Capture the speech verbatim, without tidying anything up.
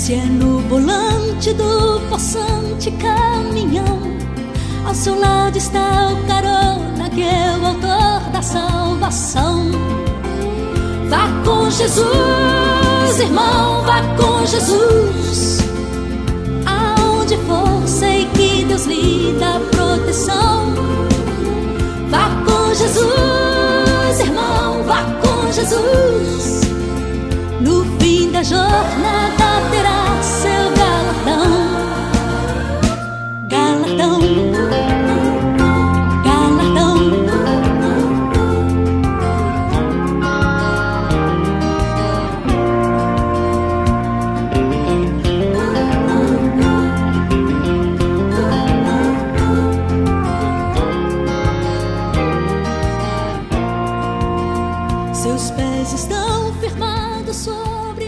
Se é no volante do possante caminhão, ao seu lado está o carona que é o autor da salvação. Vá com Jesus, irmão, vá com Jesus. Aonde for, sei que Deus lhe dá proteção. Vá com Jesus, irmão, vá com Jesus. No fim da jornada terá seu galardão. Galardão, galardão. Seus pés estão firmados sobre